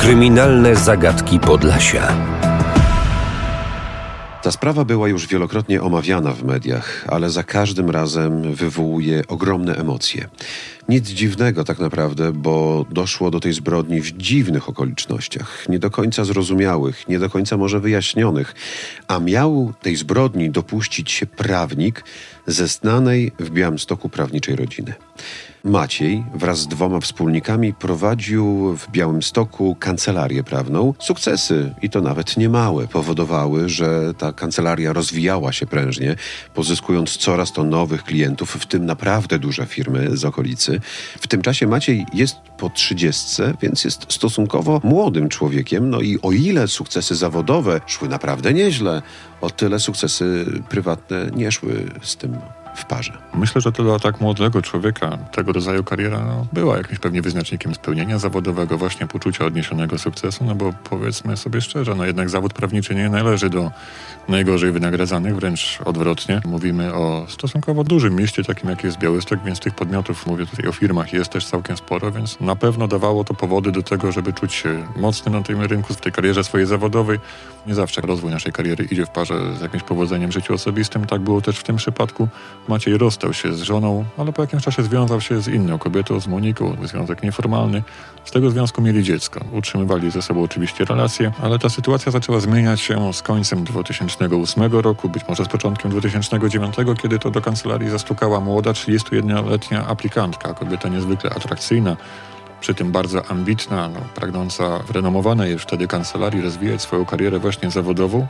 Kryminalne zagadki Podlasia. Ta sprawa była już wielokrotnie omawiana w mediach, ale za każdym razem wywołuje ogromne emocje. Nic dziwnego tak naprawdę, bo doszło do tej zbrodni w dziwnych okolicznościach, nie do końca zrozumiałych, nie do końca może wyjaśnionych, a miał tej zbrodni dopuścić się prawnik ze znanej w Białymstoku prawniczej rodziny. Maciej wraz z 2 wspólnikami prowadził w Białymstoku kancelarię prawną. Sukcesy, i to nawet niemałe, powodowały, że ta kancelaria rozwijała się prężnie, pozyskując coraz to nowych klientów, w tym naprawdę duże firmy z okolicy. W tym czasie Maciej jest po 30, więc jest stosunkowo młodym człowiekiem. No i o ile sukcesy zawodowe szły naprawdę nieźle, o tyle sukcesy prywatne nie szły z tym w parze. Myślę, że to dla tak młodego człowieka tego rodzaju kariera była jakimś pewnie wyznacznikiem spełnienia zawodowego, właśnie poczucia odniesionego sukcesu, bo powiedzmy sobie szczerze, jednak zawód prawniczy nie należy do najgorzej wynagradzanych, wręcz odwrotnie. Mówimy o stosunkowo dużym mieście, takim jak jest Białystok, więc tych podmiotów, mówię tutaj o firmach, jest też całkiem sporo, więc na pewno dawało to powody do tego, żeby czuć się mocny na tym rynku, w tej karierze swojej zawodowej. Nie zawsze rozwój naszej kariery idzie w parze z jakimś powodzeniem w życiu osobistym. Tak było też w tym przypadku. Maciej rozstał się z żoną, ale po jakimś czasie związał się z inną kobietą, z Moniką, związek nieformalny. Z tego związku mieli dziecko. Utrzymywali ze sobą oczywiście relacje, ale ta sytuacja zaczęła zmieniać się z końcem 2008 roku, być może z początkiem 2009, kiedy to do kancelarii zastukała młoda, 31-letnia aplikantka, kobieta niezwykle atrakcyjna, przy tym bardzo ambitna, pragnąca w renomowanej już wtedy kancelarii rozwijać swoją karierę właśnie zawodową,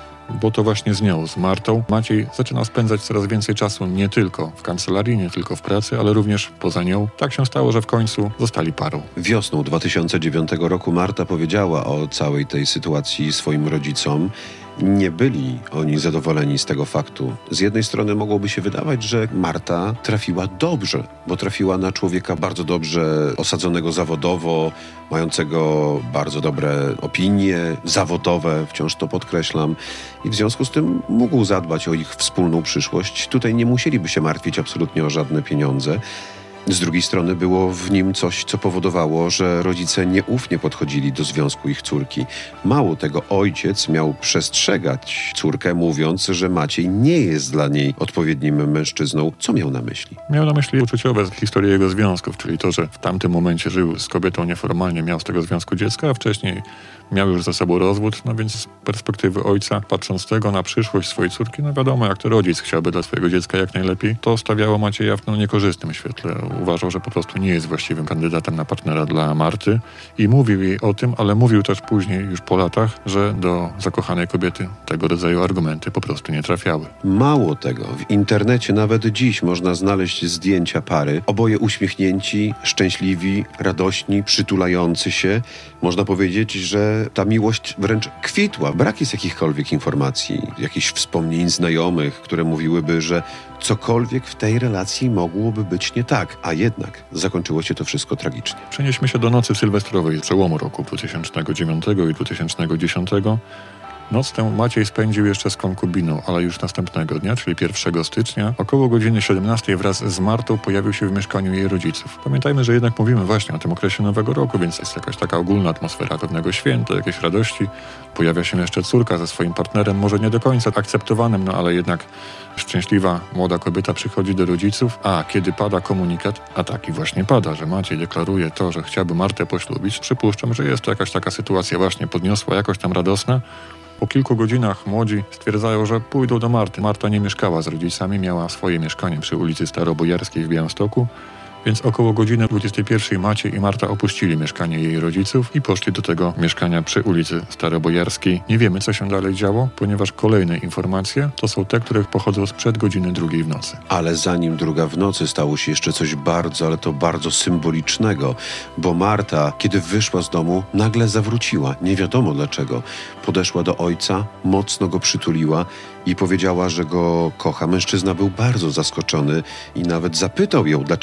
bo to właśnie z nią, z Martą, Maciej zaczynał spędzać coraz więcej czasu nie tylko w kancelarii, nie tylko w pracy, ale również poza nią. Tak się stało, że w końcu zostali parą. Wiosną 2009 roku Marta powiedziała o całej tej sytuacji swoim rodzicom. Nie byli oni zadowoleni z tego faktu. Z jednej strony mogłoby się wydawać, że Marta trafiła dobrze, bo trafiła na człowieka bardzo dobrze osadzonego zawodowo, mającego bardzo dobre opinie zawodowe, wciąż to podkreślam, i w związku z tym mógł zadbać o ich wspólną przyszłość. Tutaj nie musieliby się martwić absolutnie o żadne pieniądze. Z drugiej strony było w nim coś, co powodowało, że rodzice nieufnie podchodzili do związku ich córki. Mało tego, ojciec miał przestrzegać córkę, mówiąc, że Maciej nie jest dla niej odpowiednim mężczyzną. Co miał na myśli? Miał na myśli uczuciowe historię jego związków, czyli to, że w tamtym momencie żył z kobietą nieformalnie, miał z tego związku dziecka, a wcześniej miał już za sobą rozwód, więc z perspektywy ojca, patrząc tego na przyszłość swojej córki, wiadomo, jak to rodzic chciałby dla swojego dziecka jak najlepiej, to stawiało Macieja w niekorzystnym świetle. Uważał, że po prostu nie jest właściwym kandydatem na partnera dla Marty i mówił jej o tym, ale mówił też później, już po latach, że do zakochanej kobiety tego rodzaju argumenty po prostu nie trafiały. Mało tego, w internecie nawet dziś można znaleźć zdjęcia pary, oboje uśmiechnięci, szczęśliwi, radośni, przytulający się. Można powiedzieć, że ta miłość wręcz kwitła. Brak jest jakichkolwiek informacji, jakichś wspomnień znajomych, które mówiłyby, że cokolwiek w tej relacji mogłoby być nie tak, a jednak zakończyło się to wszystko tragicznie. Przenieśmy się do nocy sylwestrowej przełomu roku 2009 i 2010. Noc tę Maciej spędził jeszcze z konkubiną, ale już następnego dnia, czyli 1 stycznia, około godziny 17 wraz z Martą pojawił się w mieszkaniu jej rodziców. Pamiętajmy, że jednak mówimy właśnie o tym okresie Nowego Roku, więc jest jakaś taka ogólna atmosfera pewnego święta, jakiejś radości. Pojawia się jeszcze córka ze swoim partnerem, może nie do końca akceptowanym, ale jednak szczęśliwa młoda kobieta przychodzi do rodziców, a kiedy pada komunikat, a taki właśnie pada, że Maciej deklaruje to, że chciałby Martę poślubić, przypuszczam, że jest to jakaś taka sytuacja właśnie podniosła, jakoś tam radosna. Po kilku godzinach młodzi stwierdzają, że pójdą do Marty. Marta nie mieszkała z rodzicami, miała swoje mieszkanie przy ulicy Starobojarskiej w Białymstoku, więc około godziny 21 Maciej i Marta opuścili mieszkanie jej rodziców i poszli do tego mieszkania przy ulicy Starobojarskiej. Nie wiemy, co się dalej działo, ponieważ kolejne informacje to są te, które pochodzą sprzed godziny 2 w nocy. Ale zanim 2 w nocy stało się jeszcze coś bardzo, ale to bardzo symbolicznego, bo Marta, kiedy wyszła z domu, nagle zawróciła. Nie wiadomo dlaczego. Podeszła do ojca, mocno go przytuliła i powiedziała, że go kocha. Mężczyzna był bardzo zaskoczony i nawet zapytał ją, dlaczego tak zrobiła.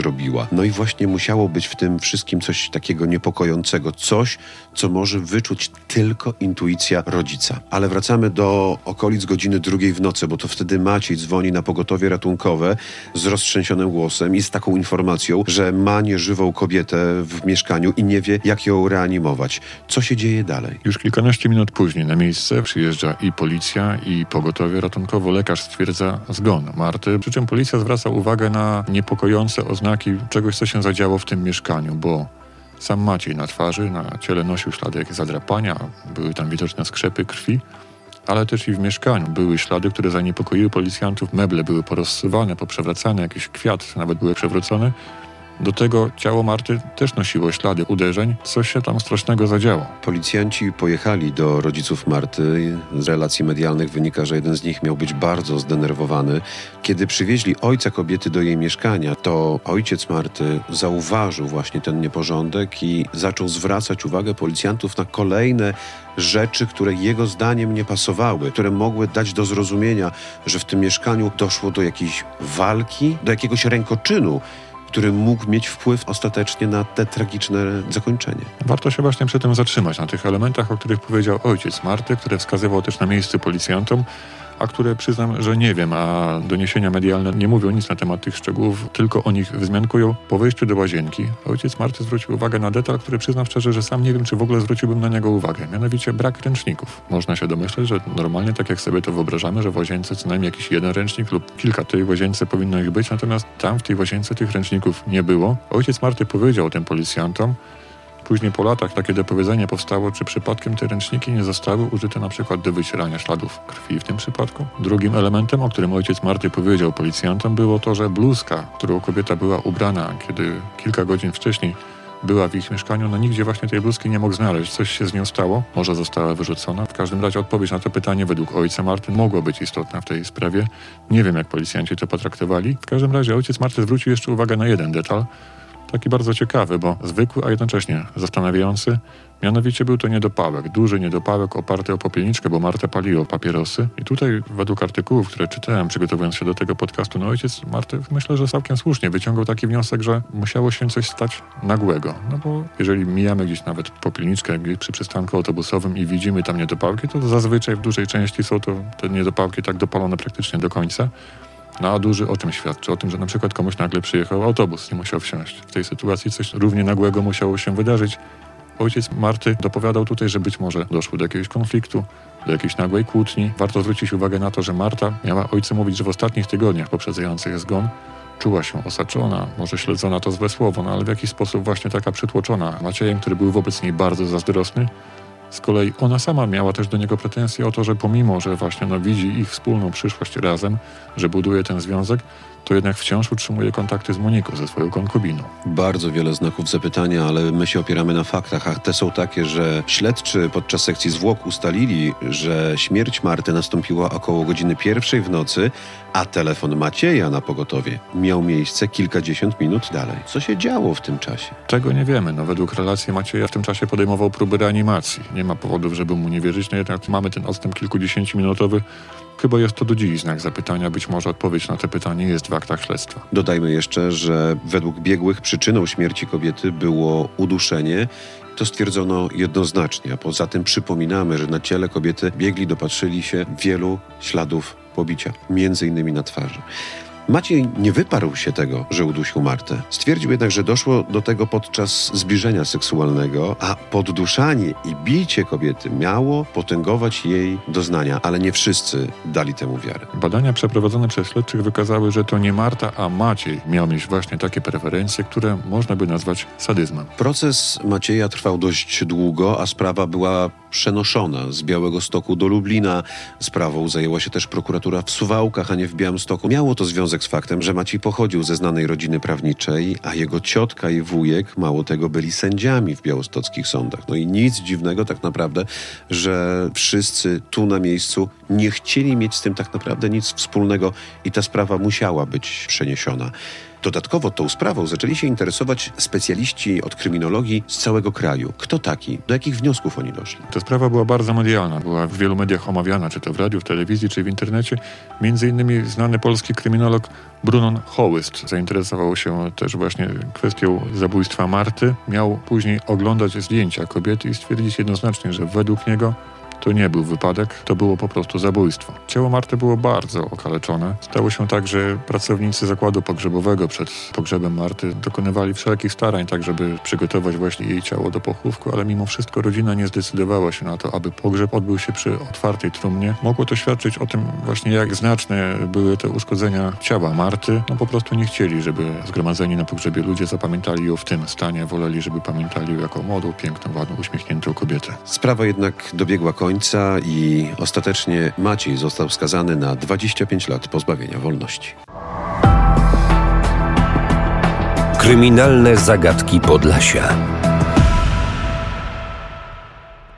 zrobiła. No i właśnie musiało być w tym wszystkim coś takiego niepokojącego, coś, co może wyczuć tylko intuicja rodzica. Ale wracamy do okolic godziny 2 w nocy, bo to wtedy Maciej dzwoni na pogotowie ratunkowe z roztrzęsionym głosem i z taką informacją, że ma nieżywą kobietę w mieszkaniu i nie wie, jak ją reanimować. Co się dzieje dalej? Już kilkanaście minut później na miejsce przyjeżdża i policja, i pogotowie ratunkowo. Lekarz stwierdza zgon Marty, przy czym policja zwraca uwagę na niepokojące oznaki czegoś, co się zadziało w tym mieszkaniu, bo sam Maciej na twarzy, na ciele nosił ślady jakieś zadrapania, były tam widoczne skrzepy krwi, ale też i w mieszkaniu były ślady, które zaniepokoiły policjantów. Meble były porozsuwane, poprzewracane, jakiś kwiat nawet były przewrócone. Do tego ciało Marty też nosiło ślady uderzeń. Coś się tam strasznego zadziało. Policjanci pojechali do rodziców Marty. Z relacji medialnych wynika, że jeden z nich miał być bardzo zdenerwowany. Kiedy przywieźli ojca kobiety do jej mieszkania, to ojciec Marty zauważył właśnie ten nieporządek i zaczął zwracać uwagę policjantów na kolejne rzeczy, które jego zdaniem nie pasowały, które mogły dać do zrozumienia, że w tym mieszkaniu doszło do jakiejś walki, do jakiegoś rękoczynu, który mógł mieć wpływ ostatecznie na te tragiczne zakończenie. Warto się właśnie przy tym zatrzymać, na tych elementach, o których powiedział ojciec Marty, które wskazywał też na miejsce policjantom, a które przyznam, że nie wiem, a doniesienia medialne nie mówią nic na temat tych szczegółów, tylko o nich wzmiankują. Po wejściu do łazienki ojciec Marty zwrócił uwagę na detal, który przyznam szczerze, że sam nie wiem, czy w ogóle zwróciłbym na niego uwagę. Mianowicie brak ręczników. Można się domyśleć, że normalnie, tak jak sobie to wyobrażamy, że w łazience co najmniej jakiś jeden ręcznik lub kilka tej łazience powinno ich być, natomiast tam w tej łazience tych ręczników nie było. Ojciec Marty powiedział tym policjantom, później po latach takie dopowiedzenie powstało, czy przypadkiem te ręczniki nie zostały użyte na przykład do wycierania śladów krwi w tym przypadku. Drugim elementem, o którym ojciec Marty powiedział policjantom, było to, że bluzka, którą kobieta była ubrana, kiedy kilka godzin wcześniej była w ich mieszkaniu, no nigdzie właśnie tej bluzki nie mógł znaleźć. Coś się z nią stało, może została wyrzucona. W każdym razie odpowiedź na to pytanie według ojca Marty mogła być istotna w tej sprawie. Nie wiem, jak policjanci to potraktowali. W każdym razie ojciec Marty zwrócił jeszcze uwagę na jeden detal, taki bardzo ciekawy, bo zwykły, a jednocześnie zastanawiający. Mianowicie był to niedopałek, duży niedopałek oparty o popielniczkę, bo Marta paliła papierosy. I tutaj według artykułów, które czytałem, przygotowując się do tego podcastu, no ojciec Marty, myślę, że całkiem słusznie wyciągał taki wniosek, że musiało się coś stać nagłego. No bo jeżeli mijamy gdzieś nawet popielniczkę gdzieś przy przystanku autobusowym i widzimy tam niedopałki, to zazwyczaj w dużej części są to te niedopałki tak dopalone praktycznie do końca. No a duży o czym świadczy? O tym, że na przykład komuś nagle przyjechał autobus i musiał wsiąść. W tej sytuacji coś równie nagłego musiało się wydarzyć. Ojciec Marty dopowiadał tutaj, że być może doszło do jakiegoś konfliktu, do jakiejś nagłej kłótni. Warto zwrócić uwagę na to, że Marta miała ojcu mówić, że w ostatnich tygodniach poprzedzających zgon czuła się osaczona, może śledzona to złe słowo, no ale w jakiś sposób właśnie taka przytłoczona Maciejem, który był wobec niej bardzo zazdrosny. Z kolei ona sama miała też do niego pretensje o to, że pomimo, że właśnie widzi ich wspólną przyszłość razem, że buduje ten związek, to jednak wciąż utrzymuje kontakty z Moniką, ze swoją konkubiną. Bardzo wiele znaków zapytania, ale my się opieramy na faktach, a te są takie, że śledczy podczas sekcji zwłok ustalili, że śmierć Marty nastąpiła około godziny 1 w nocy, a telefon Macieja na pogotowie miał miejsce kilkadziesiąt minut dalej. Co się działo w tym czasie? Tego nie wiemy. No, według relacji Macieja w tym czasie podejmował próby reanimacji. Nie ma powodów, żeby mu nie wierzyć, no jednak mamy ten odstęp kilkudziesięciominutowy. Chyba jest to do dziś znak zapytania. Być może odpowiedź na to pytanie jest w aktach śledztwa. Dodajmy jeszcze, że według biegłych przyczyną śmierci kobiety było uduszenie. To stwierdzono jednoznacznie, a poza tym przypominamy, że na ciele kobiety biegli dopatrzyli się wielu śladów pobicia, między innymi na twarzy. Maciej nie wyparł się tego, że udusił Martę. Stwierdził jednak, że doszło do tego podczas zbliżenia seksualnego, a podduszanie i bicie kobiety miało potęgować jej doznania, ale nie wszyscy dali temu wiarę. Badania przeprowadzone przez śledczych wykazały, że to nie Marta, a Maciej miał mieć właśnie takie preferencje, które można by nazwać sadyzmem. Proces Macieja trwał dość długo, a sprawa była przenoszona z Białegostoku do Lublina. Sprawą zajęła się też prokuratura w Suwałkach, a nie w Białymstoku. Miało to związek z faktem, że Maciej pochodził ze znanej rodziny prawniczej, a jego ciotka i wujek, mało tego, byli sędziami w białostockich sądach. No i nic dziwnego tak naprawdę, że wszyscy tu na miejscu nie chcieli mieć z tym tak naprawdę nic wspólnego i ta sprawa musiała być przeniesiona. Dodatkowo tą sprawą zaczęli się interesować specjaliści od kryminologii z całego kraju. Kto taki? Do jakich wniosków oni doszli? Ta sprawa była bardzo medialna. Była w wielu mediach omawiana, czy to w radiu, w telewizji, czy w internecie. Między innymi znany polski kryminolog Brunon Hołyst zainteresował się też właśnie kwestią zabójstwa Marty. Miał później oglądać zdjęcia kobiety i stwierdzić jednoznacznie, że według niego to nie był wypadek, to było po prostu zabójstwo. Ciało Marty było bardzo okaleczone. Stało się tak, że pracownicy zakładu pogrzebowego przed pogrzebem Marty dokonywali wszelkich starań, tak żeby przygotować właśnie jej ciało do pochówku, ale mimo wszystko rodzina nie zdecydowała się na to, aby pogrzeb odbył się przy otwartej trumnie. Mogło to świadczyć o tym właśnie, jak znaczne były te uszkodzenia ciała Marty. No po prostu nie chcieli, żeby zgromadzeni na pogrzebie ludzie zapamiętali ją w tym stanie. Woleli, żeby pamiętali ją jako młodą, piękną, ładną, uśmiechniętą kobietę. Sprawa jednak dobiegła końca i ostatecznie Maciej został skazany na 25 lat pozbawienia wolności. Kryminalne zagadki Podlasia.